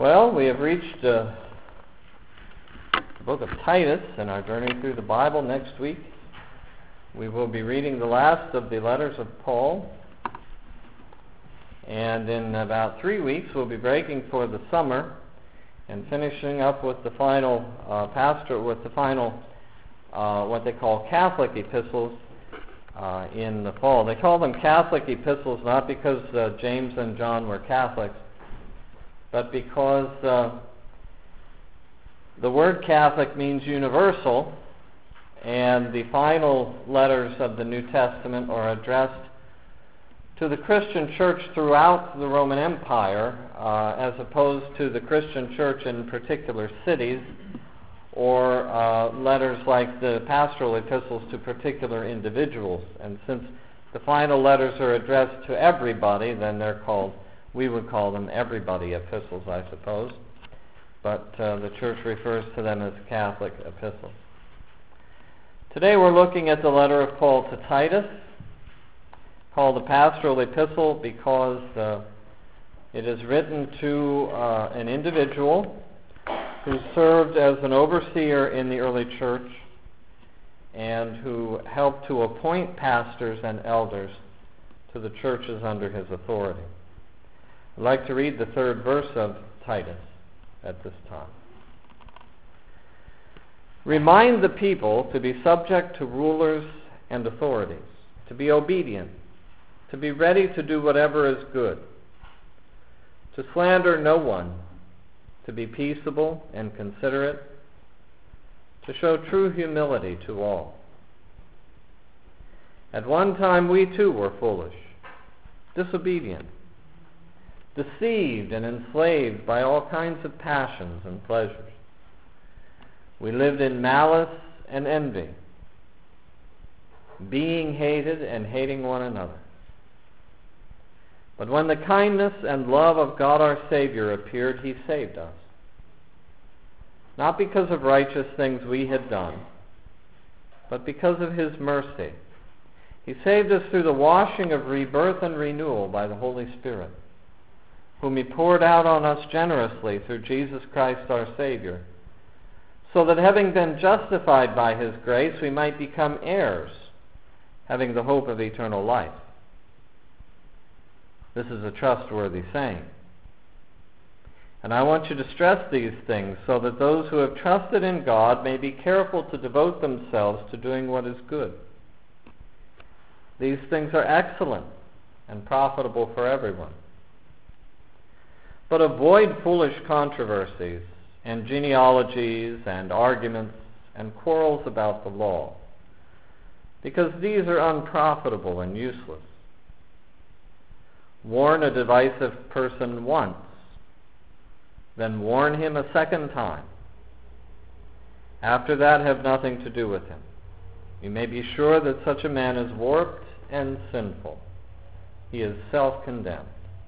Well, we have reached the book of Titus in our journey through the Bible. Next week we will be reading the last of the letters of Paul. And in about 3 weeks we'll be breaking for the summer and finishing up with the final what they call Catholic epistles in the fall. They call them Catholic epistles not because James and John were Catholics, but because the word Catholic means universal, and the final letters of the New Testament are addressed to the Christian church throughout the Roman Empire, as opposed to the Christian church in particular cities, or letters like the pastoral epistles to particular individuals. And since the final letters are addressed to everybody, then we would call them everybody epistles, I suppose. But the church refers to them as Catholic epistles. Today we're looking at the letter of Paul to Titus, called the pastoral epistle because it is written to an individual who served as an overseer in the early church and who helped to appoint pastors and elders to the churches under his authority. I'd like to read the 3rd verse of Titus at this time. Remind the people to be subject to rulers and authorities, to be obedient, to be ready to do whatever is good, to slander no one, to be peaceable and considerate, to show true humility to all. At one time we too were foolish, disobedient, deceived and enslaved by all kinds of passions and pleasures. We lived in malice and envy, being hated and hating one another. But when the kindness and love of God our Savior appeared, He saved us. Not because of righteous things we had done, but because of His mercy. He saved us through the washing of rebirth and renewal by the Holy Spirit, whom He poured out on us generously through Jesus Christ our Savior, so that having been justified by His grace, we might become heirs, having the hope of eternal life. This is a trustworthy saying. And I want you to stress these things so that those who have trusted in God may be careful to devote themselves to doing what is good. These things are excellent and profitable for everyone. But avoid foolish controversies and genealogies and arguments and quarrels about the law, because these are unprofitable and useless. Warn a divisive person once, then warn him a second time. After that, have nothing to do with him. You may be sure that such a man is warped and sinful. He is self-condemned.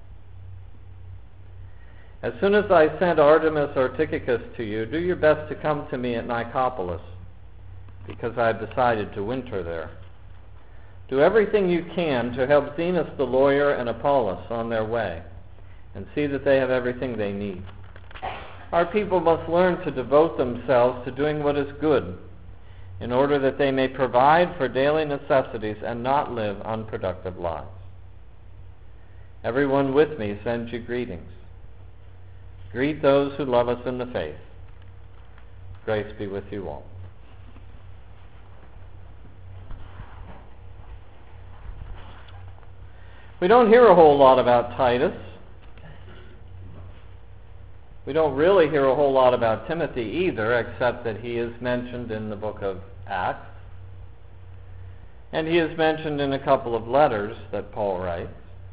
As soon as I send Artemas or Tychicus to you, do your best to come to me at Nicopolis, because I have decided to winter there. Do everything you can to help Zenas the lawyer and Apollos on their way, and see that they have everything they need. Our people must learn to devote themselves to doing what is good, in order that they may provide for daily necessities and not live unproductive lives. Everyone with me sends you greetings. Greet those who love us in the faith. Grace be with you all. We don't hear a whole lot about Titus. We don't really hear a whole lot about Timothy either, except that he is mentioned in the book of Acts. And he is mentioned in a couple of letters that Paul writes.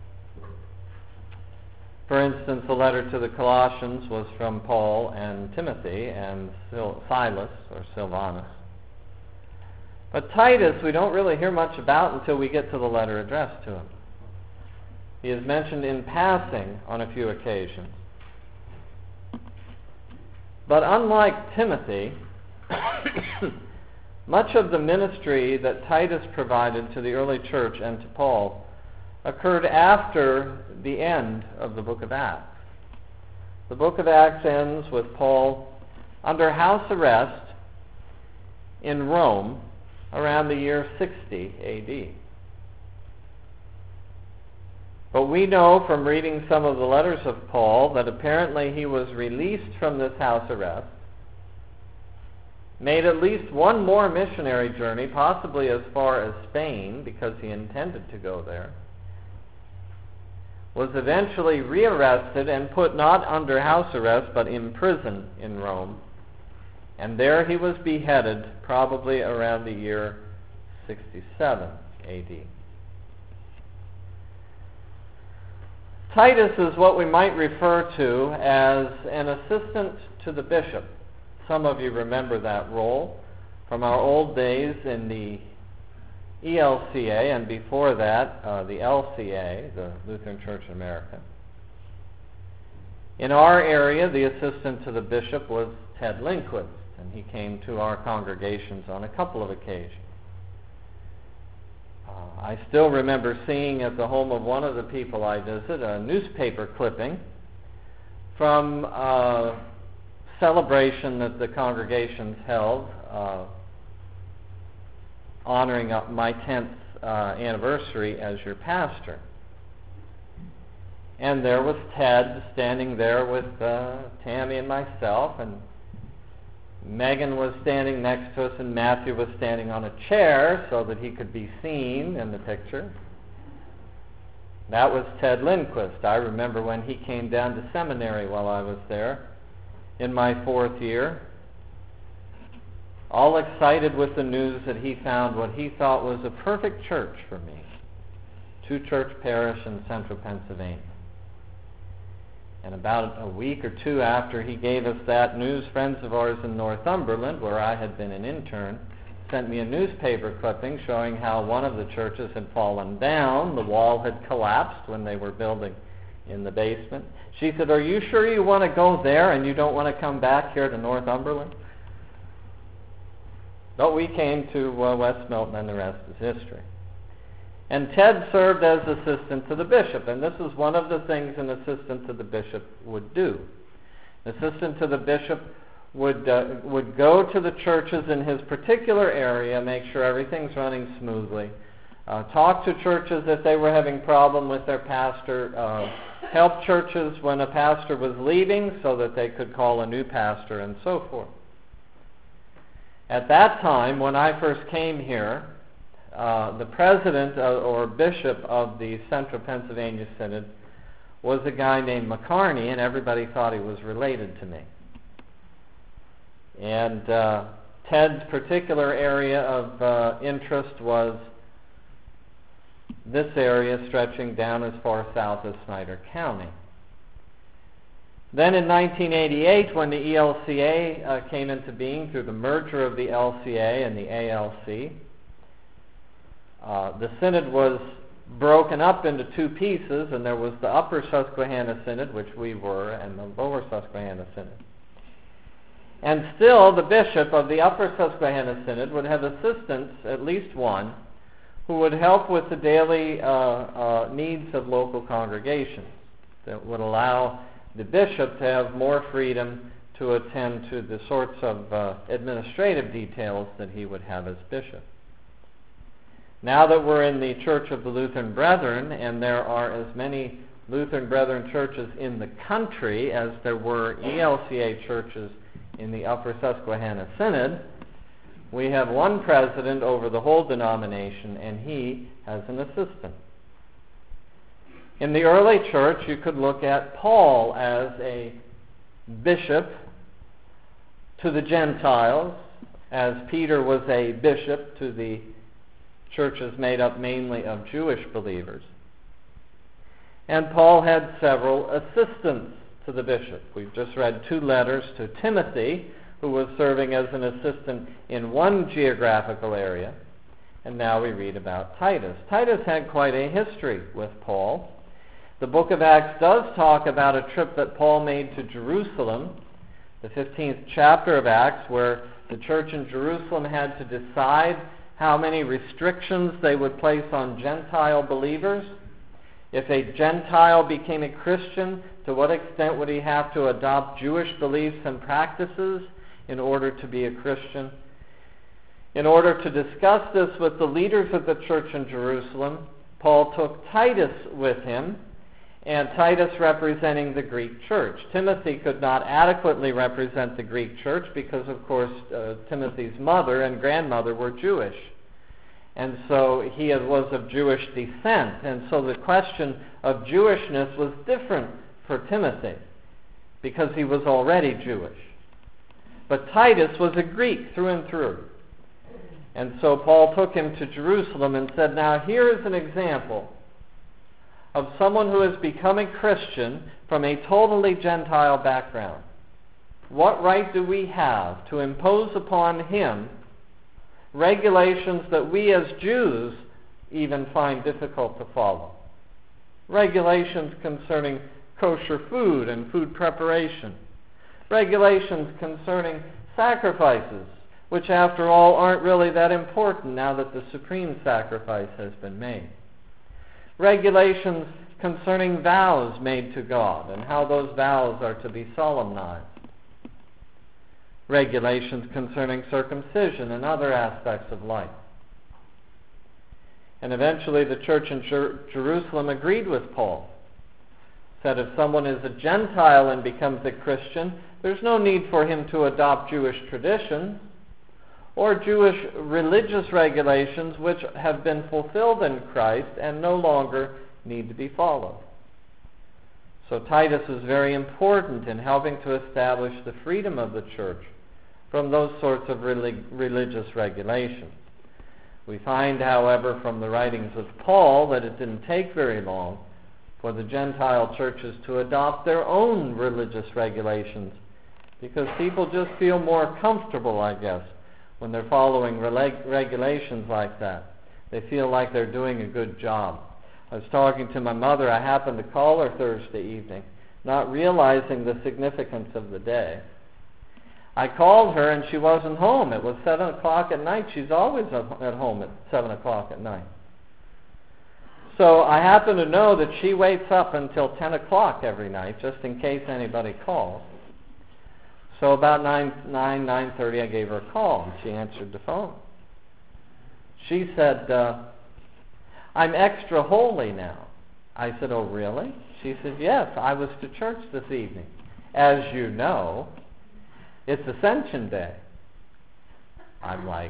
For instance, the letter to the Colossians was from Paul and Timothy and Silas or Silvanus. But Titus we don't really hear much about until we get to the letter addressed to him. He is mentioned in passing on a few occasions. But unlike Timothy, much of the ministry that Titus provided to the early church and to Paul occurred after the end of the book of Acts, the book of Acts ends with Paul under house arrest in Rome around the year 60 A.D. But we know from reading some of the letters of Paul that apparently he was released from this house arrest, made at least one more missionary journey, possibly as far as Spain, because he intended to go there, was eventually rearrested and put not under house arrest but in prison in Rome. And there he was beheaded probably around the year 67 A.D. Titus is what we might refer to as an assistant to the bishop. Some of you remember that role from our old days in the ELCA, and before that, the LCA, the Lutheran Church in America. In our area, the assistant to the bishop was Ted Lindquist, and he came to our congregations on a couple of occasions. I still remember seeing at the home of one of the people I visit a newspaper clipping from a celebration that the congregations held honoring my 10th anniversary as your pastor. And there was Ted standing there with Tammy and myself, and Megan was standing next to us, and Matthew was standing on a chair so that he could be seen in the picture. That was Ted Lindquist. I remember when he came down to seminary while I was there in my 4th year, all excited with the news that he found what he thought was a perfect church for me, 2-church parish in central Pennsylvania. And about a week or two after he gave us that news, friends of ours in Northumberland, where I had been an intern, sent me a newspaper clipping showing how one of the churches had fallen down. The wall had collapsed when they were building in the basement. She said, "Are you sure you want to go there and you don't want to come back here to Northumberland?" But we came to West Milton, and the rest is history. And Ted served as assistant to the bishop, and this is one of the things an assistant to the bishop would do. An assistant to the bishop would go to the churches in his particular area, make sure everything's running smoothly, talk to churches if they were having problem with their pastor, help churches when a pastor was leaving so that they could call a new pastor, and so forth. At that time, when I first came here, the president or bishop of the Central Pennsylvania Synod was a guy named McCarney, and everybody thought he was related to me. And Ted's particular area of interest was this area stretching down as far south as Snyder County. Then in 1988, when the ELCA came into being through the merger of the LCA and the ALC, the synod was broken up into 2 pieces, and there was the Upper Susquehanna Synod, which we were, and the Lower Susquehanna Synod. And still, the bishop of the Upper Susquehanna Synod would have assistants, at least one, who would help with the daily needs of local congregations, that would allow the bishop to have more freedom to attend to the sorts of administrative details that he would have as bishop. Now that we're in the Church of the Lutheran Brethren, and there are as many Lutheran Brethren churches in the country as there were ELCA churches in the Upper Susquehanna Synod, we have one president over the whole denomination, and he has an assistant. In the early church, you could look at Paul as a bishop to the Gentiles, as Peter was a bishop to the churches made up mainly of Jewish believers. And Paul had several assistants to the bishop. We've just read 2 letters to Timothy, who was serving as an assistant in one geographical area. And now we read about Titus. Titus had quite a history with Paul. The book of Acts does talk about a trip that Paul made to Jerusalem, the 15th chapter of Acts, where the church in Jerusalem had to decide how many restrictions they would place on Gentile believers. If a Gentile became a Christian, To what extent would he have to adopt Jewish beliefs and practices in order to be a Christian? In order to discuss this with the leaders of the church in Jerusalem, Paul took Titus with him, and Titus representing the Greek church. Timothy could not adequately represent the Greek church because, of course, Timothy's mother and grandmother were Jewish. And so he was of Jewish descent. And so the question of Jewishness was different for Timothy because he was already Jewish. But Titus was a Greek through and through. And so Paul took him to Jerusalem and said, now here is an example of someone who has become a Christian from a totally Gentile background. What right do we have to impose upon him regulations that we as Jews even find difficult to follow? Regulations concerning kosher food and food preparation. Regulations concerning sacrifices, which after all aren't really that important now that the supreme sacrifice has been made. Regulations concerning vows made to God and how those vows are to be solemnized. Regulations concerning circumcision and other aspects of life. And eventually the church in Jerusalem agreed with Paul. Said if someone is a Gentile and becomes a Christian, there's no need for him to adopt Jewish traditions or Jewish religious regulations which have been fulfilled in Christ and no longer need to be followed. So Titus is very important in helping to establish the freedom of the church from those sorts of religious regulations. We find, however, from the writings of Paul that it didn't take very long for the Gentile churches to adopt their own religious regulations because people just feel more comfortable, I guess, when they're following regulations like that. They feel like they're doing a good job. I was talking to my mother. I happened to call her Thursday evening, not realizing the significance of the day. I called her and she wasn't home. It was 7 o'clock at night. She's always at home at 7 o'clock at night. So I happen to know that she waits up until 10 o'clock every night just in case anybody calls. So about 9:30, I gave her a call, and she answered the phone. She said, I'm extra holy now. I said, oh, really? She said, yes, I was to church this evening. As you know, it's Ascension Day. I'm like,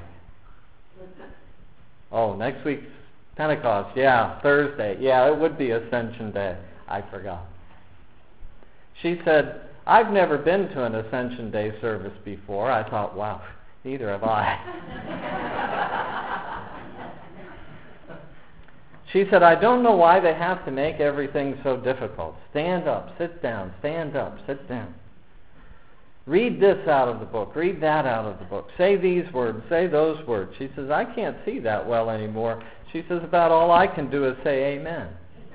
oh, next week's Pentecost. Yeah, Thursday. Yeah, it would be Ascension Day. I forgot. She said, I've never been to an Ascension Day service before. I thought, wow, neither have I. She said, I don't know why they have to make everything so difficult. Stand up, sit down, stand up, sit down. Read this out of the book, read that out of the book. Say these words, say those words. She says, I can't see that well anymore. She says, about all I can do is say amen.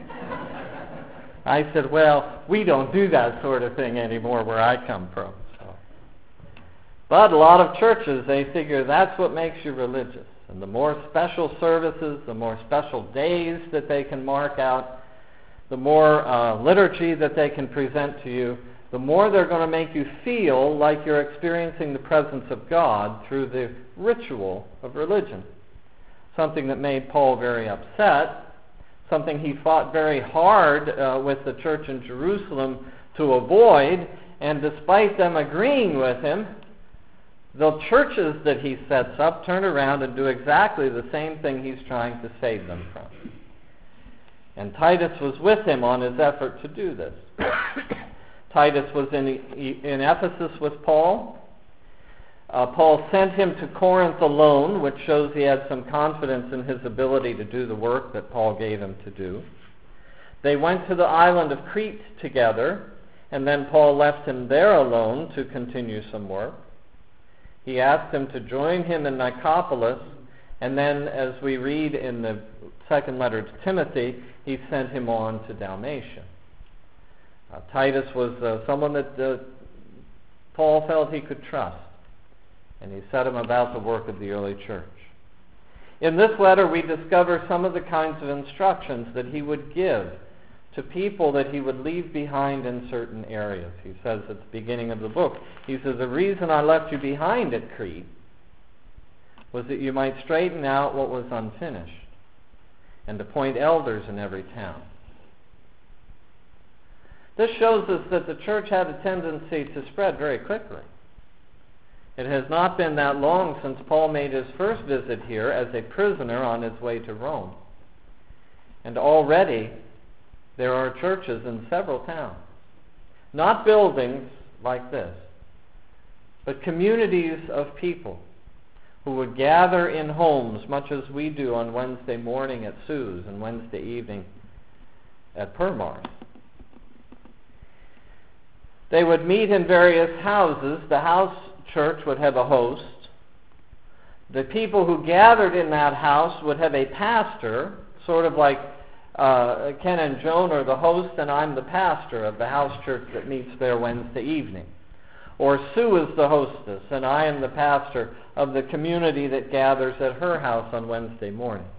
I said, well, we don't do that sort of thing anymore where I come from. So. But a lot of churches, they figure that's what makes you religious. And the more special services, the more special days that they can mark out, the more liturgy that they can present to you, the more they're going to make you feel like you're experiencing the presence of God through the ritual of religion. Something that made Paul very upset. Something he fought very hard with the church in Jerusalem to avoid, and despite them agreeing with him, the churches that he sets up turn around and do exactly the same thing he's trying to save them from. And Titus was with him on his effort to do this. Titus was in Ephesus with Paul. Paul sent him to Corinth alone, which shows he had some confidence in his ability to do the work that Paul gave him to do. They went to the island of Crete together, and then Paul left him there alone to continue some work. He asked him to join him in Nicopolis, and then, as we read in the second letter to Timothy, he sent him on to Dalmatia. Titus was someone that Paul felt he could trust, and he set him about the work of the early church. In this letter, we discover some of the kinds of instructions that he would give to people that he would leave behind in certain areas. He says at the beginning of the book, he says, the reason I left you behind at Crete was that you might straighten out what was unfinished and appoint elders in every town. This shows us that the church had a tendency to spread very quickly. It has not been that long since Paul made his first visit here as a prisoner on his way to Rome. And already there are churches in several towns. Not buildings like this, but communities of people who would gather in homes, much as we do on Wednesday morning at Sue's and Wednesday evening at Permars. They would meet in various houses. The house church would have a host. The people who gathered in that house would have a pastor, sort of like Ken and Joan are the host and I'm the pastor of the house church that meets there Wednesday evening. Or Sue is the hostess and I am the pastor of the community that gathers at her house on Wednesday morning.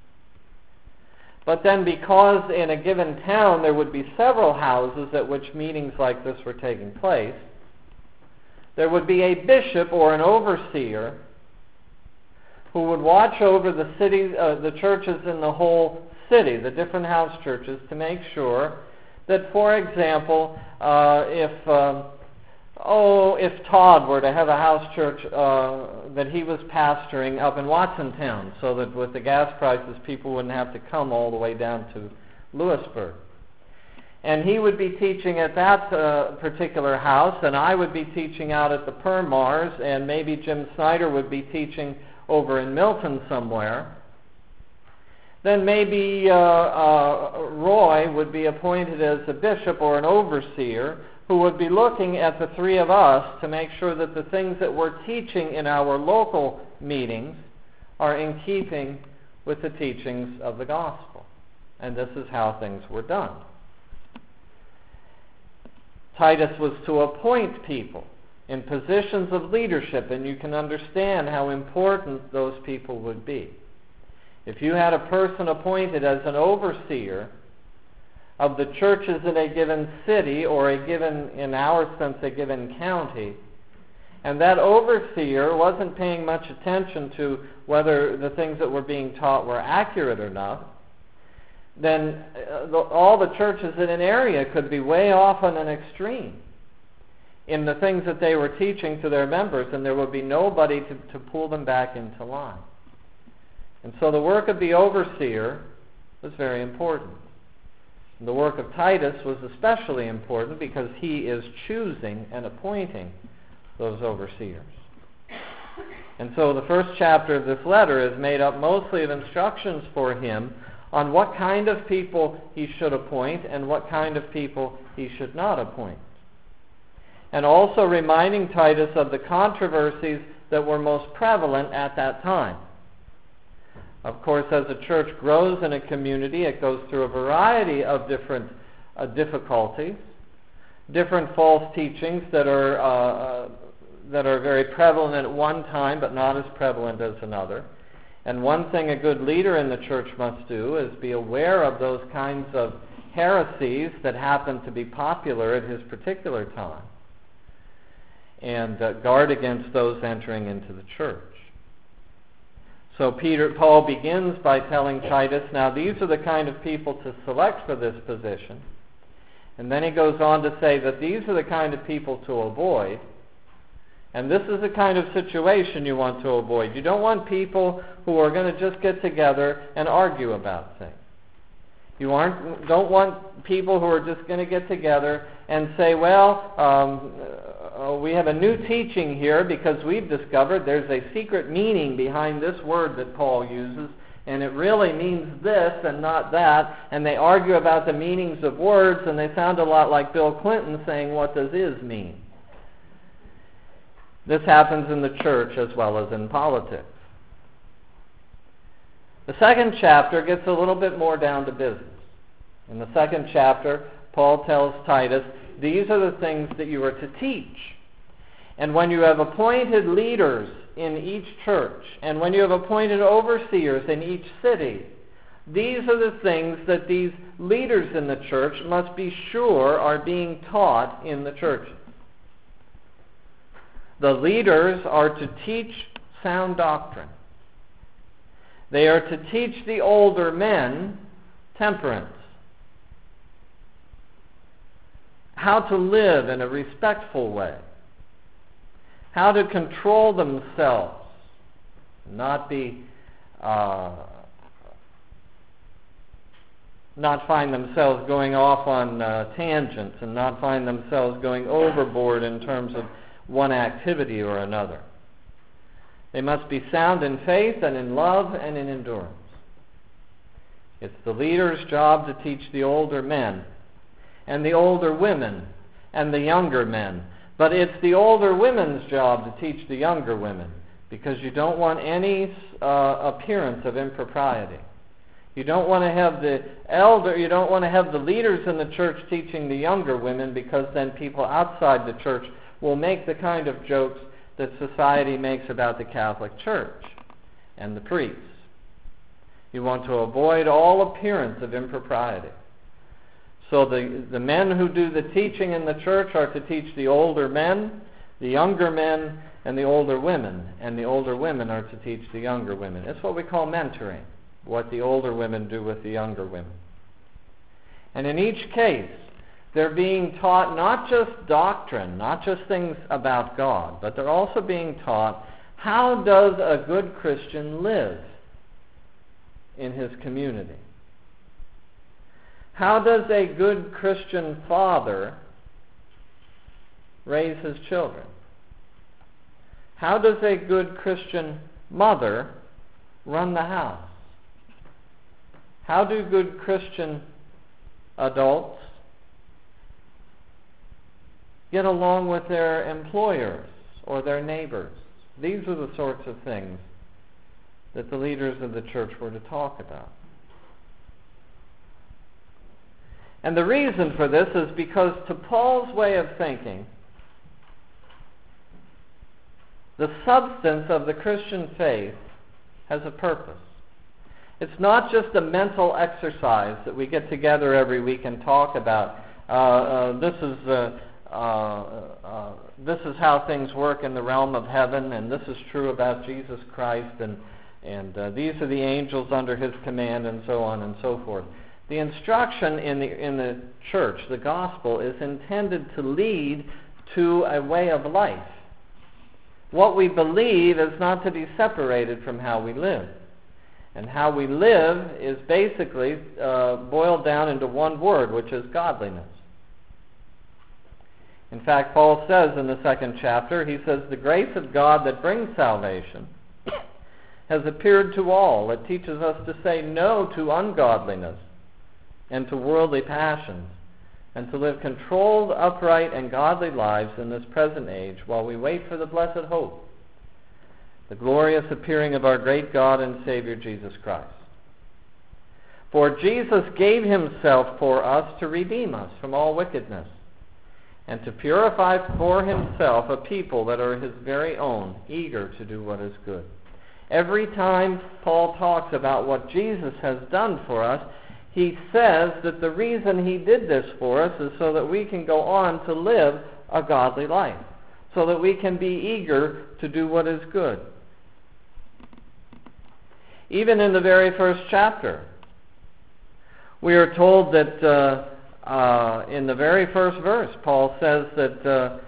But then because in a given town there would be several houses at which meetings like this were taking place, there would be a bishop or an overseer who would watch over the city, the churches in the whole city, the different house churches, to make sure that, for example, if Todd were to have a house church that he was pastoring up in Watsontown, so that with the gas prices people wouldn't have to come all the way down to Lewisburg. And he would be teaching at that particular house, and I would be teaching out at the Permars, and maybe Jim Snyder would be teaching over in Milton somewhere. Then maybe Roy would be appointed as a bishop or an overseer who would be looking at the three of us to make sure that the things that we're teaching in our local meetings are in keeping with the teachings of the gospel. And this is how things were done. Titus was to appoint people in positions of leadership, and you can understand how important those people would be. If you had a person appointed as an overseer of the churches in a given city, or a given, in our sense, a given county, and that overseer wasn't paying much attention to whether the things that were being taught were accurate or not, then all the churches in an area could be way off on an extreme in the things that they were teaching to their members, and there would be nobody to pull them back into line. And so the work of the overseer was very important. And the work of Titus was especially important because he is choosing and appointing those overseers. And so the first chapter of this letter is made up mostly of instructions for him on what kind of people he should appoint and what kind of people he should not appoint. And also reminding Titus of the controversies that were most prevalent at that time. Of course, as a church grows in a community, it goes through a variety of different difficulties, different false teachings that are very prevalent at one time but not as prevalent as another. And one thing a good leader in the church must do is be aware of those kinds of heresies that happen to be popular at his particular time, and guard against those entering into the church. So Paul begins by telling Titus, now these are the kind of people to select for this position. And then he goes on to say that these are the kind of people to avoid. And this is the kind of situation you want to avoid. You don't want people who are going to just get together and argue about things. You don't want people who are just going to get together and say, well, we have a new teaching here because we've discovered there's a secret meaning behind this word that Paul uses, and it really means this and not that, and they argue about the meanings of words, and they sound a lot like Bill Clinton saying, what does is mean? This happens in the church as well as in politics. The second chapter gets a little bit more down to business. In the second chapter, Paul tells Titus, these are the things that you are to teach. And when you have appointed leaders in each church, and when you have appointed overseers in each city, These are the things that these leaders in the church must be sure are being taught in the churches. The leaders are to teach sound doctrine. They are to teach the older men temperance, how to live in a respectful way, how to control themselves, not find themselves going off on tangents, and not find themselves going overboard in terms of one activity or another. They must be sound in faith and in love and in endurance. It's the leader's job to teach the older men and the older women and the younger men. But it's the older women's job to teach the younger women, because you don't want any appearance of impropriety. You don't want to have the leaders in the church teaching the younger women, because then people outside the church will make the kind of jokes that society makes about the Catholic Church and the priests. You want to avoid all appearance of impropriety. So the men who do the teaching in the church are to teach the older men, the younger men, and the older women. And the older women are to teach the younger women. It's what we call mentoring, what the older women do with the younger women. And in each case, they're being taught not just doctrine, not just things about God, but they're also being taught, how does a good Christian live in his community? How does a good Christian father raise his children? How does a good Christian mother run the house? How do good Christian adults get along with their employers or their neighbors? These are the sorts of things that the leaders of the church were to talk about. And the reason for this is because, to Paul's way of thinking, the substance of the Christian faith has a purpose. It's not just a mental exercise that we get together every week and talk about. This is how things work in the realm of heaven, and this is true about Jesus Christ, and these are the angels under his command, and so on and so forth. The instruction in the church, the gospel, is intended to lead to a way of life. What we believe is not to be separated from how we live. And how we live is basically boiled down into one word, which is godliness. In fact, Paul says in the 2nd chapter, he says, the grace of God that brings salvation has appeared to all. It teaches us to say no to ungodliness and to worldly passions, and to live controlled, upright, and godly lives in this present age while we wait for the blessed hope, the glorious appearing of our great God and Savior Jesus Christ. For Jesus gave himself for us to redeem us from all wickedness, and to purify for himself a people that are his very own, eager to do what is good. Every time Paul talks about what Jesus has done for us, he says that the reason he did this for us is so that we can go on to live a godly life, so that we can be eager to do what is good. Even in the very first chapter, we are told that in the very first verse, Paul says that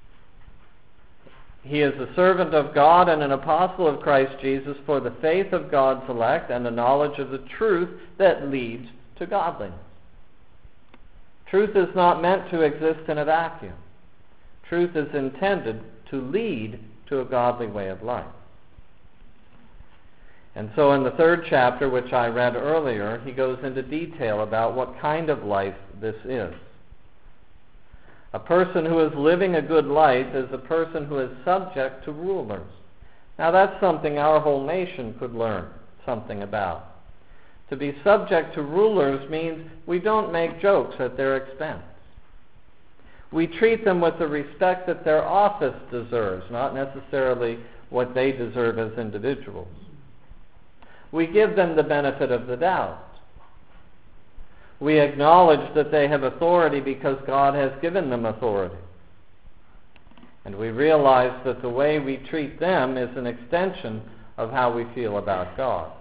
he is a servant of God and an apostle of Christ Jesus for the faith of God's elect and the knowledge of the truth that leads to godliness. Truth is not meant to exist in a vacuum. Truth is intended to lead to a godly way of life. And so in the 3rd chapter, which I read earlier, he goes into detail about what kind of life this is. A person who is living a good life is a person who is subject to rulers. Now that's something our whole nation could learn something about. To be subject to rulers means we don't make jokes at their expense. We treat them with the respect that their office deserves, not necessarily what they deserve as individuals. we give them the benefit of the doubt. We acknowledge that they have authority because God has given them authority. And we realize that the way we treat them is an extension of how we feel about God.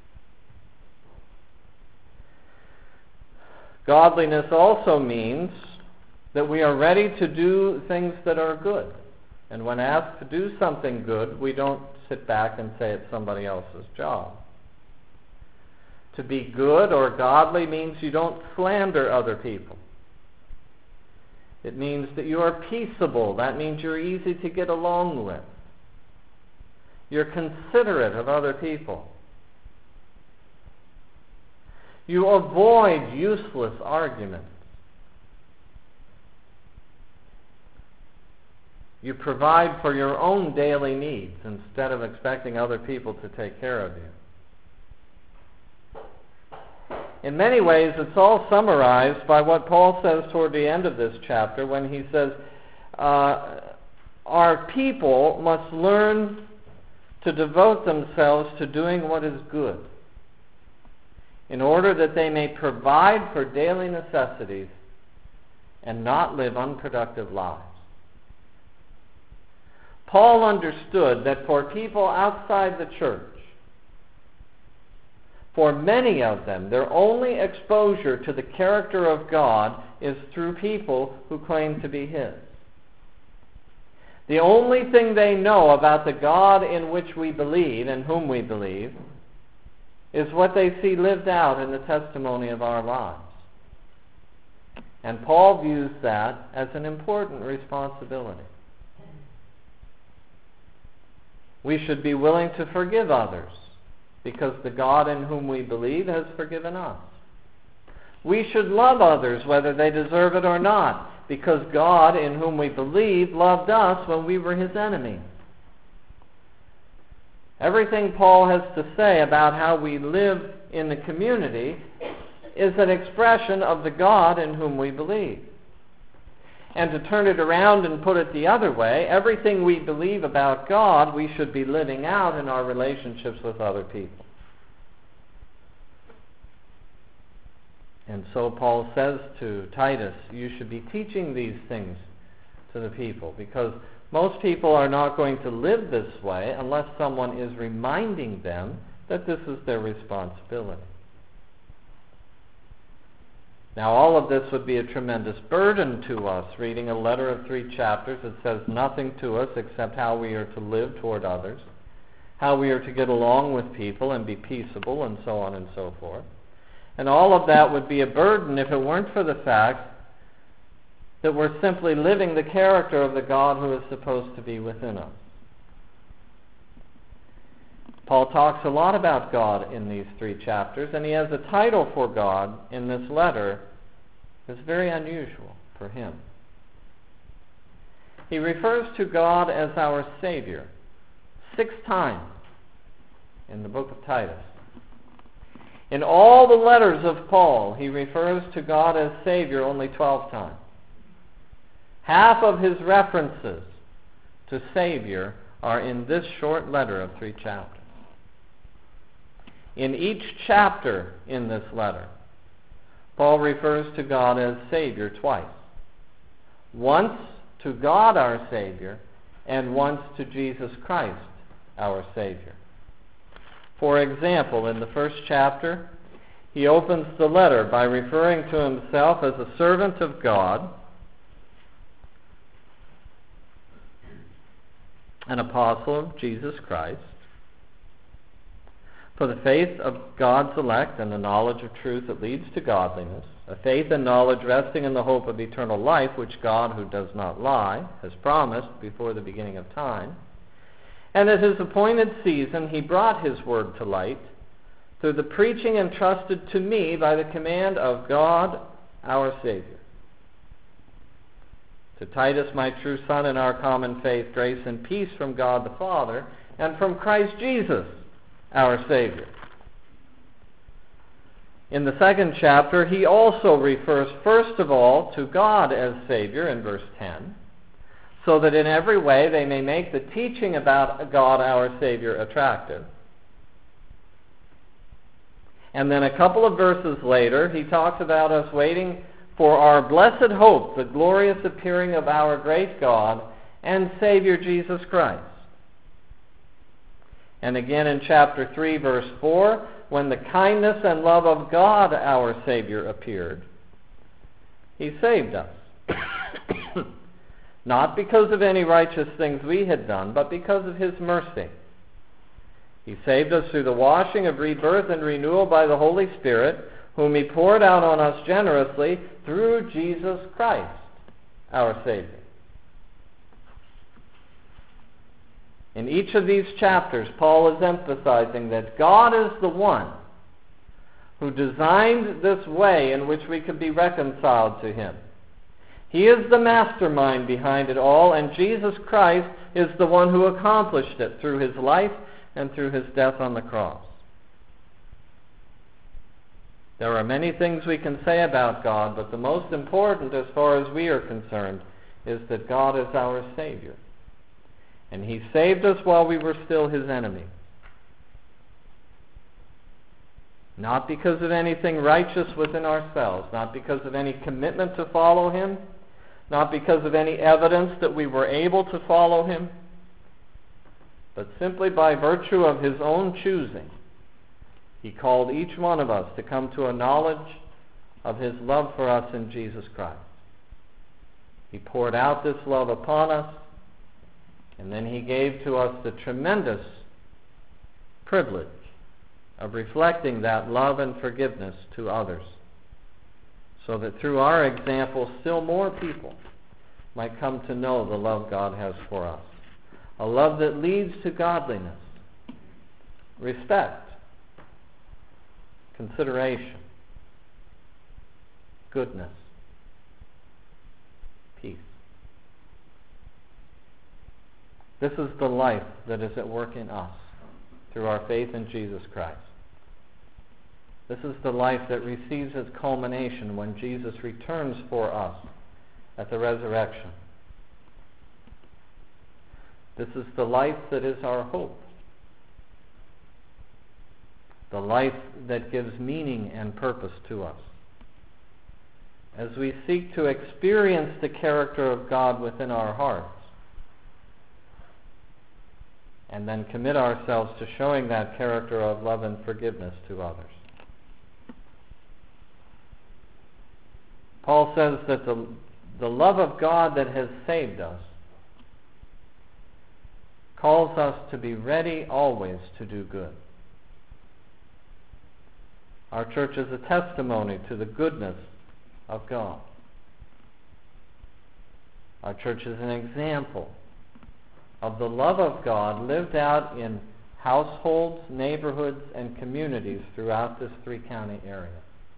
Godliness also means that we are ready to do things that are good. And when asked to do something good, we don't sit back and say it's somebody else's job. To be good or godly means you don't slander other people. It means that you are peaceable. That means you're easy to get along with. You're considerate of other people. You avoid useless arguments. You provide for your own daily needs instead of expecting other people to take care of you. In many ways, it's all summarized by what Paul says toward the end of this chapter when he says, our people must learn to devote themselves to doing what is good, in order that they may provide for daily necessities and not live unproductive lives. Paul understood that for people outside the church, for many of them, their only exposure to the character of God is through people who claim to be His. The only thing they know about the God in which we believe and whom we believe is what they see lived out in the testimony of our lives. And Paul views that as an important responsibility. We should be willing to forgive others because the God in whom we believe has forgiven us. We should love others whether they deserve it or not, because God in whom we believe loved us when we were His enemies. Everything Paul has to say about how we live in the community is an expression of the God in whom we believe. And to turn it around and put it the other way, everything we believe about God, we should be living out in our relationships with other people. And so Paul says to Titus, you should be teaching these things to the people, because most people are not going to live this way unless someone is reminding them that this is their responsibility. Now, all of this would be a tremendous burden to us, reading a letter of 3 chapters that says nothing to us except how we are to live toward others, how we are to get along with people and be peaceable, and so on and so forth. And all of that would be a burden if it weren't for the fact that we're simply living the character of the God who is supposed to be within us. Paul talks a lot about God in these 3 chapters, and he has a title for God in this letter that's very unusual for him. He refers to God as our Savior 6 times in the book of Titus. In all the letters of Paul, he refers to God as Savior only 12 times. Half of his references to Savior are in this short letter of 3 chapters. In each chapter in this letter, Paul refers to God as Savior twice. Once to God our Savior, and once to Jesus Christ our Savior. For example, in the first chapter, he opens the letter by referring to himself as a servant of God, an apostle of Jesus Christ, for the faith of God's elect and the knowledge of truth that leads to godliness, a faith and knowledge resting in the hope of eternal life, which God, who does not lie, has promised before the beginning of time. And at his appointed season he brought his word to light through the preaching entrusted to me by the command of God our Savior. To Titus, my true son, in our common faith, grace and peace from God the Father and from Christ Jesus our Savior. In the second chapter, he also refers first of all to God as Savior in verse 10, so that in every way they may make the teaching about God our Savior attractive. And then a couple of verses later, he talks about us waiting for our blessed hope, the glorious appearing of our great God and Savior Jesus Christ. And again in chapter 3, verse 4, when the kindness and love of God our Savior appeared, he saved us. Not because of any righteous things we had done, but because of his mercy. He saved us through the washing of rebirth and renewal by the Holy Spirit, whom he poured out on us generously through Jesus Christ, our Savior. In each of these chapters, Paul is emphasizing that God is the one who designed this way in which we could be reconciled to him. He is the mastermind behind it all, and Jesus Christ is the one who accomplished it through his life and through his death on the cross. There are many things we can say about God, but the most important, as far as we are concerned, is that God is our Savior. And he saved us while we were still his enemy. Not because of anything righteous within ourselves, not because of any commitment to follow him, not because of any evidence that we were able to follow him, but simply by virtue of his own choosing. He called each one of us to come to a knowledge of his love for us in Jesus Christ. He poured out this love upon us, and then he gave to us the tremendous privilege of reflecting that love and forgiveness to others, so that through our example, still more people might come to know the love God has for us. A love that leads to godliness, respect, consideration, goodness, peace. This is the life that is at work in us through our faith in Jesus Christ. This is the life that receives its culmination when Jesus returns for us at the resurrection. This is the life that is our hope. The life that gives meaning and purpose to us. As we seek to experience the character of God within our hearts, and then commit ourselves to showing that character of love and forgiveness to others. Paul says that the love of God that has saved us calls us to be ready always to do good. Our church is a testimony to the goodness of God. Our church is an example of the love of God lived out in households, neighborhoods, and communities throughout this three-county area.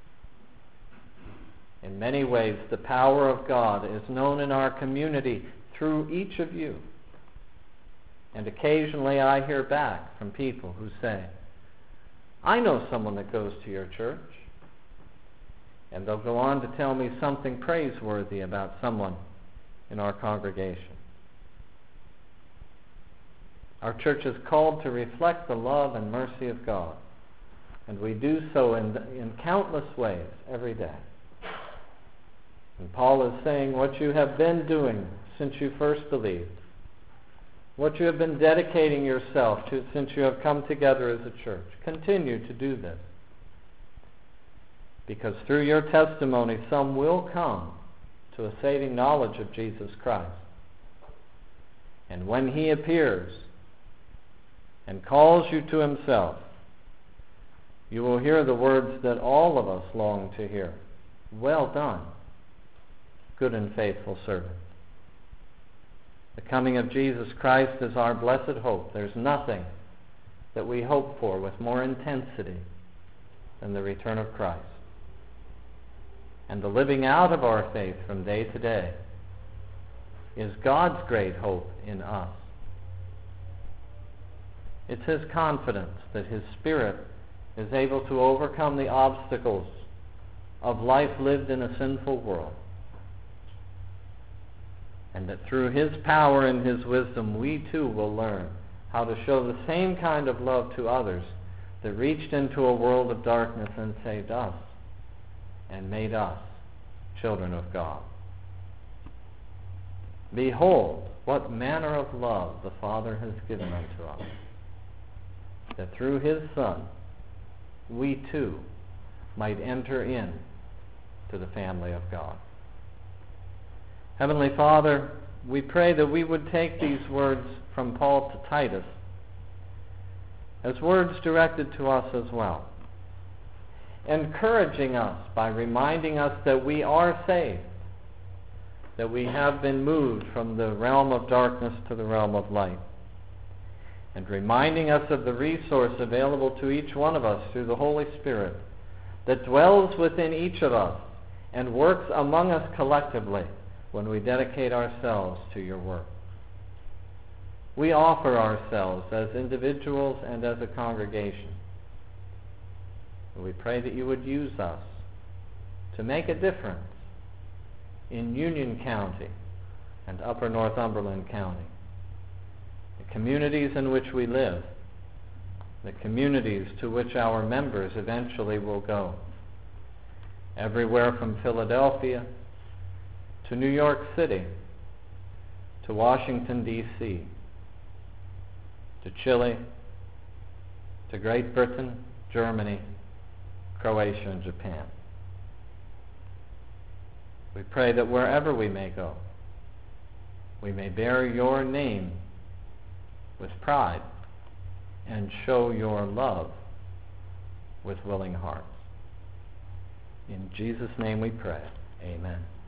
In many ways, the power of God is known in our community through each of you. And occasionally I hear back from people who say, I know someone that goes to your church. And they'll go on to tell me something praiseworthy about someone in our congregation. Our church is called to reflect the love and mercy of God. And we do so in countless ways every day. And Paul is saying what you have been doing since you first believed, what you have been dedicating yourself to since you have come together as a church, continue to do this. Because through your testimony, some will come to a saving knowledge of Jesus Christ. And when he appears and calls you to himself, you will hear the words that all of us long to hear. Well done, good and faithful servant. The coming of Jesus Christ is our blessed hope. There's nothing that we hope for with more intensity than the return of Christ. And the living out of our faith from day to day is God's great hope in us. It's his confidence that his Spirit is able to overcome the obstacles of life lived in a sinful world. And that through his power and his wisdom, we too will learn how to show the same kind of love to others that reached into a world of darkness and saved us and made us children of God. Behold, what manner of love the Father has given unto us, that through his Son we too might enter in to the family of God. Heavenly Father, we pray that we would take these words from Paul to Titus as words directed to us as well, encouraging us by reminding us that we are saved, that we have been moved from the realm of darkness to the realm of light, and reminding us of the resource available to each one of us through the Holy Spirit that dwells within each of us and works among us collectively when we dedicate ourselves to your work. We offer ourselves as individuals and as a congregation. We pray that you would use us to make a difference in Union County and Upper Northumberland County, the communities in which we live, the communities to which our members eventually will go, everywhere from Philadelphia to New York City to Washington, D.C., to Chile, to Great Britain, Germany, Croatia, and Japan. We pray that wherever we may go, we may bear your name with pride and show your love with willing hearts. In Jesus' name we pray. Amen.